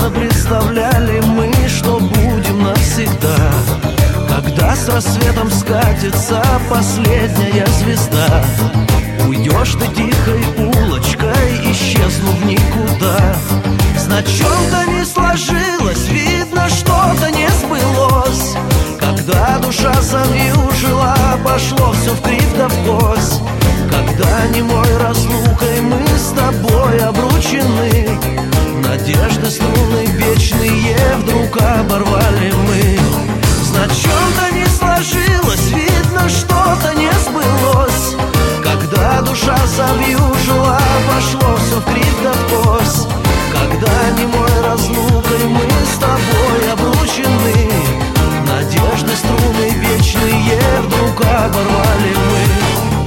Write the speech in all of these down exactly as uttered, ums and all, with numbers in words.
Прекрасно представляли мы, что будем навсегда, когда с рассветом скатится последняя звезда. Уйдешь ты тихой улочкой, исчезнув в никуда. Значит, что-то не сложилось, видно, что-то не сбылось. Когда душа завьюжила, пошло все вкривь да вкось. Когда немой разлукой мы с тобой обручены, надежды струны вечные вдруг оборвали мы. Значит, что-то не сложилось, видно, что-то не сбылось. Когда душа завьюжила, пошло все вкривь да вкось. Когда немой разлукой мы с тобой обручены, надежды струны вечные вдруг оборвали мы.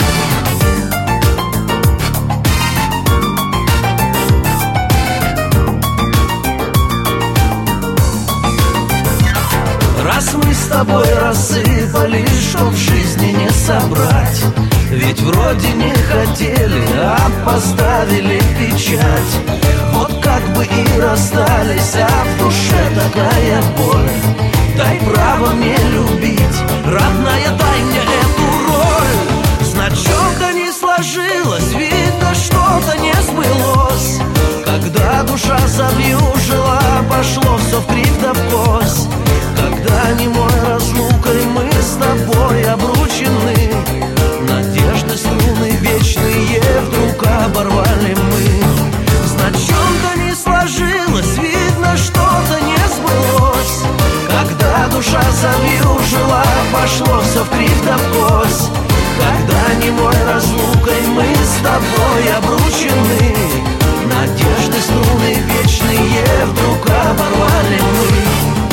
Раз мы с тобой рассыпались, что в жизни не собрать, ведь вроде не хотели, а поставили печать. Вот как бы и расстались, а в душе такая боль. Дай право мне любить, родная, дай мне эту роль. Значит, что-то не сложилось, видно, что-то не сбылось. Когда душа завьюжила, пошло все вкривь да вкось. Когда немой разлукой мы с тобой обручены, надежды струны вечные вдруг оборвали мы. Значит, что-то не сложилось, видно, что-то не сбылось. Когда душа завьюжила, пошло все вкривь да вкось. Когда немой разлукой мы с тобой обручены, надежды струны вечные вдруг оборвали мы.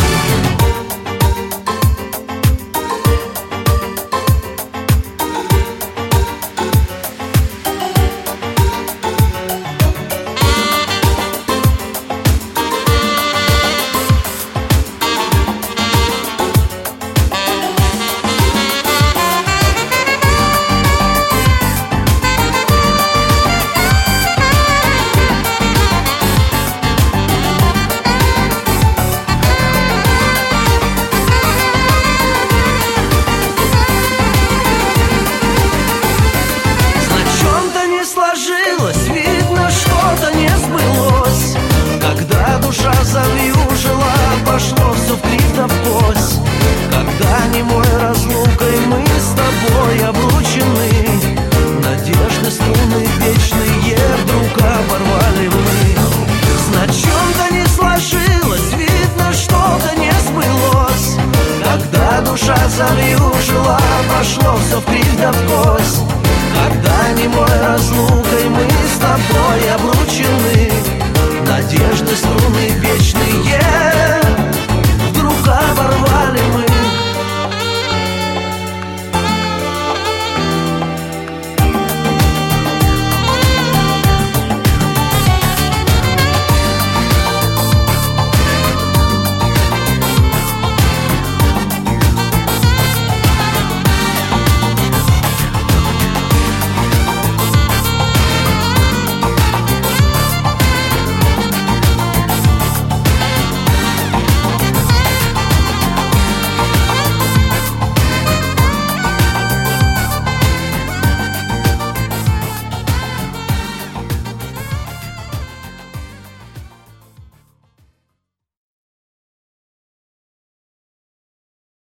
Видно, что-то не сбылось. Когда душа завьюжила, пошло все вкривь да вкось. Когда немой разлукой мы с тобой обручены, надежды струны вечные вдруг оборвали мы. Значит, что-то не сложилось, видно, что-то не сбылось. Когда душа завьюжила, пошло все вкривь да вкось. Когда немой разлукой мы с тобой обручены, надежды струны вечные